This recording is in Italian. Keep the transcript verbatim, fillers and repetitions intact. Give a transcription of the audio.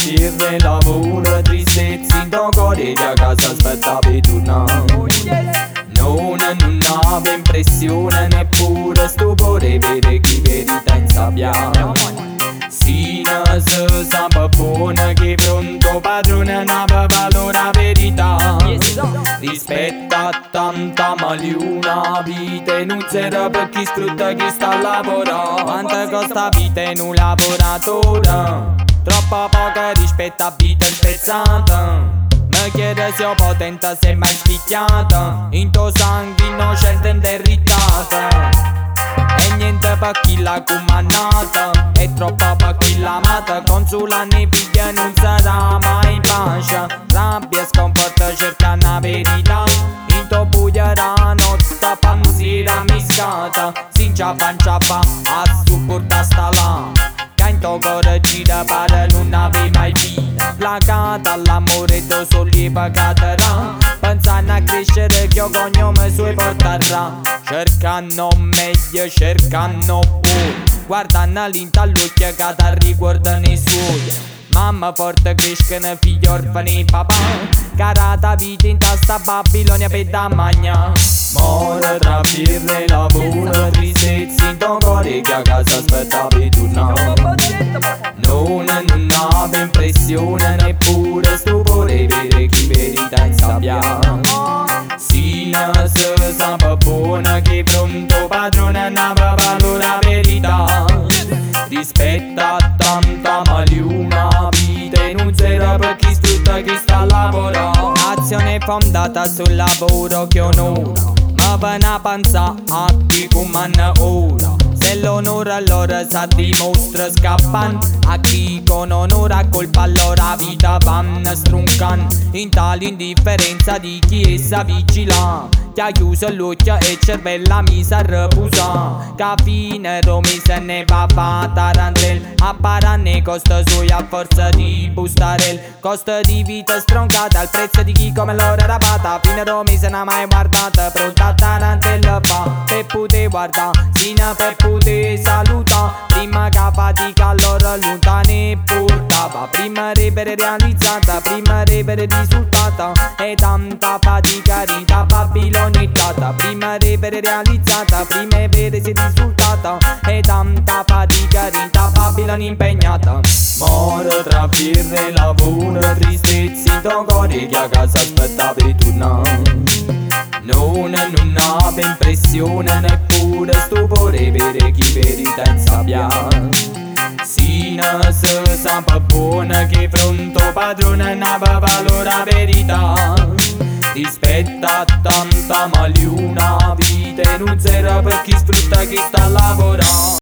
birre, lavoro, tristezza in tuo cuore, che a casa aspettavi tornare. Non, non ave impressione, neppure stupore, per chi verità in sabbia. Sina se sa buona, che pronto padrone non aveva la verità. Rispetta tanta maliuna, vita non c'era per chi sfrutta chi sta a lavorare. Quanto costa vita in un lavoratore? Troppo poca rispetto a vita spezzata. Mi chiede se ho potente, se mai spicchiata. In tuo sangue innocente e irritata. E niente per chi l'ha comandata, è troppo per chi l'ha amata. Consulane figlia non sarà mai pace. Rabbia sconforta cerca una verità. In tuo buia la notte pensiera mischiata. Si inciappa inciappa a supporta sta là. Che in tuo cuore gira pare non avevi mai vita. Placata all'amore tuo sollievo cadrà. Pensando a crescere che io cognome suoi porterà. Cercano meglio, cercano pure. Guardano l'inta all'occhio che ti riguardano i suoi. Mamma forte crescono figli orfani papà. Carata vita in testa Babilonia per da magna. More tra birre, lavoro, tristezza in tuo cuore, che a casa aspettavi tornare. Non, non ave impressione, neppure stupore, per chi verità in sabbia. Sina se sa buona, che pronto padrone non aveva la verità. Rispetta tanta maliuna, vita non c'era per chi sfrutta chi sta a lavorare. Azione fondata sul lavoro che onora, ma va a pensare a chi comanda ora. Se l'onore allora sa dimostra scappan, a chi con onore colpa allora vita vanno struncan. In tale indifferenza di chi essa vigila, che ha chiuso l'occhio e cervella misa a riposa. Che fine Romi se ne va a Tarantel, a paranne costa suoi a forza di bustarel. Costa di vita stroncata al prezzo di chi come l'ora era pata. Fine Romi se n'ha mai guardata, pronta a Tarantel fa. Per poter guardare, sino per poter salutare. Prima che fatica allora lontane portava. Prima ripere realizzata, prima ripere risultata. E tanta fatica rita babilonizzata. Prima ripere realizzata, prima vere si risultata. E tanta fatica rita Babiloni impegnata. More tra birre, lavoro, tristezza in tuo cuore, che a casa aspettavi tornare. Non, non ave impressione, neppure stupore, per chi verità in sabbia. Sina se sa buona, che pronto padrone non aveva la verità. Rispetta tanta maliuna, vita non c'era per chi sfrutta chi sta a lavorare.